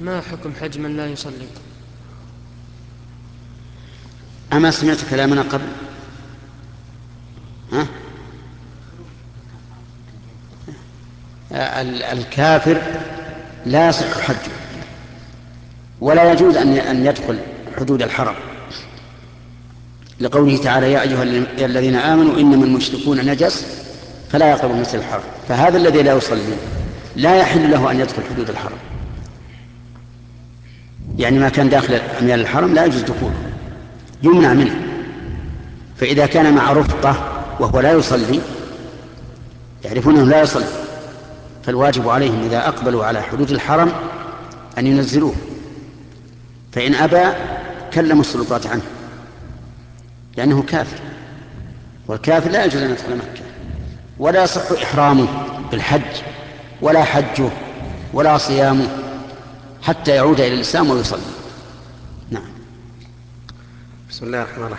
ما حكم حج من لا يصلي؟ أما سمعت كلامنا قبل؟ ها؟ الكافر لا يصح حجه ولا يجوز أن يدخل حدود الحرم، لقوله تعالى: يا أيها الذين آمنوا إنما المشركون نجس فلا يقربوا المسجد الحرام. فهذا الذي لا يصلي لا يحل له أن يدخل حدود الحرم، يعني ما كان داخل أميال الحرم لا يجوز دخوله، يمنع منه. فإذا كان مع رفقة وهو لا يصلي، يعرفون أنه لا يصلي، فالواجب عليهم إذا أقبلوا على حدود الحرم أن ينزلوه، فإن أبى كلموا السلطات عنه، لأنه كافر، والكافر لا يجوز أن يدخل مكة، ولا يصح إحرامه بالحج ولا حجه ولا صيامه حتى يعود إلى الإسلام ويصلي. نعم. بسم الله الرحمن الرحيم.